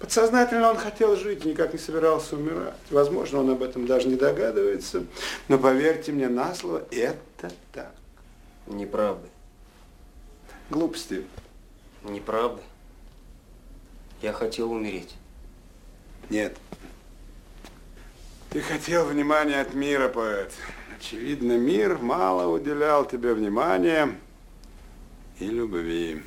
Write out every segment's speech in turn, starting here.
Подсознательно он хотел жить, никак не собирался умирать. Возможно, он об этом даже не догадывается. Но поверьте мне на слово, это так. Неправда. Глупости. Неправда. Я хотел умереть. Нет. Ты хотел внимания от мира, поэт. Очевидно, мир мало уделял тебе внимания и любви.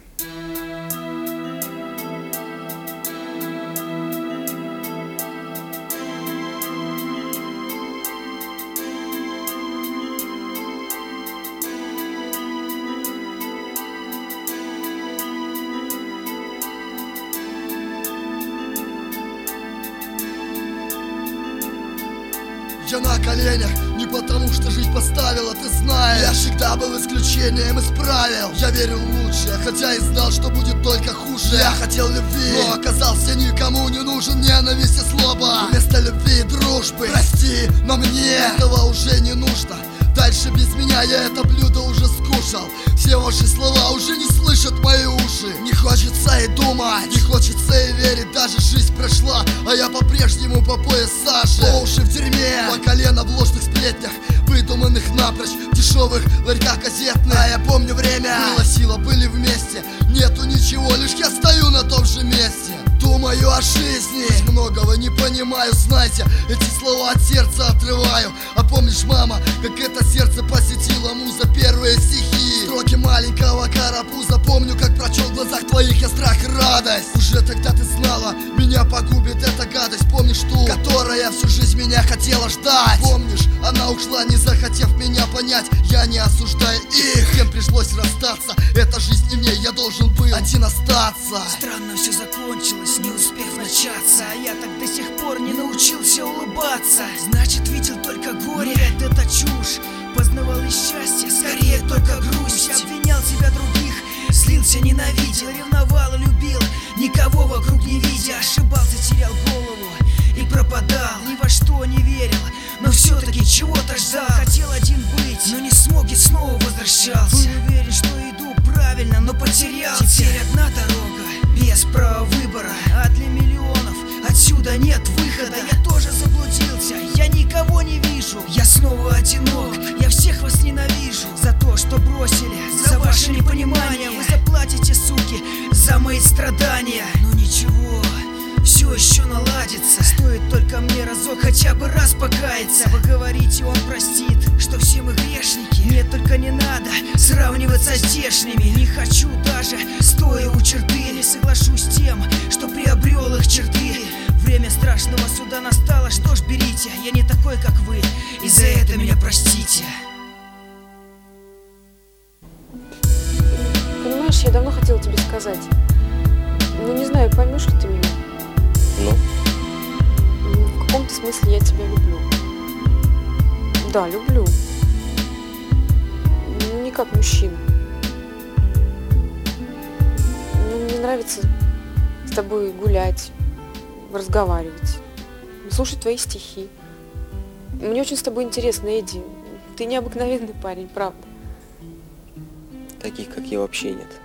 Я на коленях, не потому что жизнь поставила, ты знаешь. Я всегда был исключением из правил. Я верил в лучшее, хотя и знал, что будет только хуже. Я хотел любви, но оказался никому не нужен. Ненависть и злоба вместо любви и дружбы. Прости, но мне этого уже не нужно. Дальше без меня я это блюдо уже скушал. Все ваши слова уже не слышат мои уши. Не хочется и думать, не хочется и верить. Даже жизнь прошла, а я по-прежнему по пояс сажи. По уши в дерьме, по колено в ложных сплетнях, выдуманных напрочь, в дешевых ларьках газетных. А я помню время, было сила, были вместе. Нету ничего, лишь я стою на том же месте. Думаю о жизни, многого не понимаю, знаете. Эти слова от сердца отрываю. А помнишь, мама, как это сердце посетило муза первые стихи? Строки маленького карапуза. Помню, как прочел в глазах твоих я страх и радость. Уже тогда ты знала, меня погубит эта гадость. Помнишь ту, которая всю жизнь меня хотела ждать? Помнишь, она ушла, не захотев меня понять. Я не осуждаю их, всем пришлось расстаться. Эта жизнь не мне, я должен был один остаться. Странно все закончилось, не успев начаться. А я так до сих пор не научился улыбаться. Значит, видел только горе, нет, это чушь. Познавал и счастье, скорее только грусть. Обвинял себя других, злился, ненавидел, ревновал и любил, никого вокруг не видя. Ошибался, терял голову и пропадал, ни во что не верил, но все-таки чего-то ждал. Хотел один быть, но не смог и снова возвращался. Был уверен, что иду правильно, но потерялся. Теперь одна дорога, без права выбора. А для миллионов отсюда нет выхода. Я тоже заблудился, я никого не вижу. Я снова одинок, я всех вас ненавижу. За то, что бросили, за ваше непонимание. Вы заплатите, суки, за мои страдания. Но ничего, все еще наладится. Стоит только мне разок хотя бы раз покаяться. Вы говорите, он простит, что все мы грешники. Мне только не надо сравниваться с здешними. Не хочу даже, стоя у черты, не соглашусь с тем, что приобрел их черты. Время страшного суда настало, что ж, берите. Я не такой, как вы, и за это меня простите. Понимаешь, я давно хотела тебе сказать. Но не знаю, поймешь ли ты меня. Ну? В каком-то смысле я тебя люблю. Да, люблю. Ну, не как мужчину. Ну, мне нравится с тобой гулять, разговаривать, слушать твои стихи. Мне очень с тобой интересно, Эдди. Ты необыкновенный парень, правда. Таких, как я, вообще нет.